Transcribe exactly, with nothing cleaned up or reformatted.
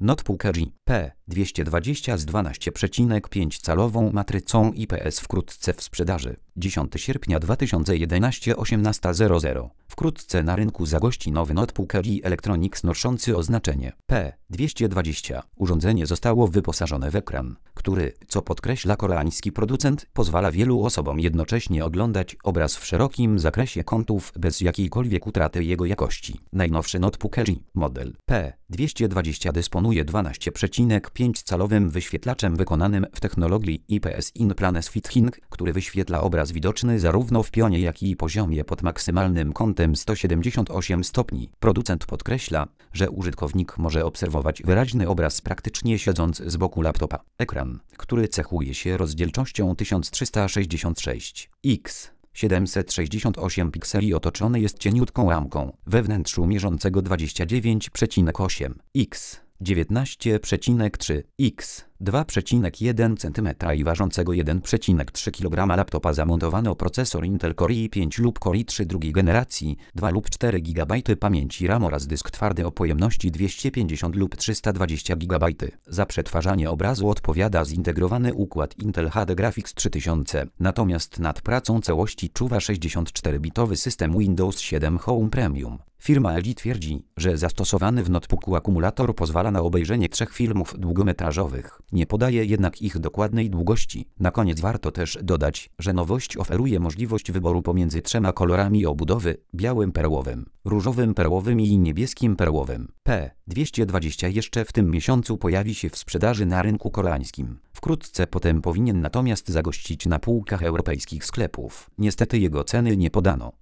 Notebook L G P dwieście dwadzieścia z dwanaście przecinek pięć calową matrycą I P S wkrótce w sprzedaży. dziesiątego sierpnia dwa tysiące jedenastego osiemnasta zero zero. Wkrótce na rynku zagości nowy notebook L G Electronics noszący oznaczenie P dwieście dwadzieścia. Urządzenie zostało wyposażone w ekran, który, co podkreśla koreański producent, pozwala wielu osobom jednocześnie oglądać obraz w szerokim zakresie kątów bez jakiejkolwiek utraty jego jakości. Najnowszy notebook L G, model P dwieście dwadzieścia dysponuje dwanaście przecinek pięć calowym wyświetlaczem wykonanym w technologii I P S In-Planes Fitting, który wyświetla obraz widoczny zarówno w pionie, jak i poziomie pod maksymalnym kątem sto siedemdziesiąt osiem stopni. Producent podkreśla, że użytkownik może obserwować wyraźny obraz praktycznie siedząc z boku laptopa. Ekran, który cechuje się rozdzielczością tysiąc trzysta sześćdziesiąt sześć na siedemset sześćdziesiąt osiem pikseli, otoczony jest cieniutką ramką we wnętrzu mierzącego dwadzieścia dziewięć przecinek osiem na dziewiętnaście przecinek trzy na dwa przecinek jeden centymetra i ważącego jeden przecinek trzy kilograma laptopa zamontowano procesor Intel Core i pięć lub Core i trzy drugiej generacji, dwa lub cztery gigabajty pamięci RAM oraz dysk twardy o pojemności dwieście pięćdziesiąt lub trzysta dwadzieścia gigabajtów. Za przetwarzanie obrazu odpowiada zintegrowany układ Intel H D Graphics trzy tysiące, natomiast nad pracą całości czuwa sześćdziesięcioczterobitowy system Windows siedem Home Premium. Firma L G twierdzi, że zastosowany w notebooku akumulator pozwala na obejrzenie trzech filmów długometrażowych. Nie podaje jednak ich dokładnej długości. Na koniec warto też dodać, że nowość oferuje możliwość wyboru pomiędzy trzema kolorami obudowy: białym perłowym, różowym perłowym i niebieskim perłowym. P dwieście dwadzieścia jeszcze w tym miesiącu pojawi się w sprzedaży na rynku koreańskim. Wkrótce potem powinien natomiast zagościć na półkach europejskich sklepów. Niestety jego ceny nie podano.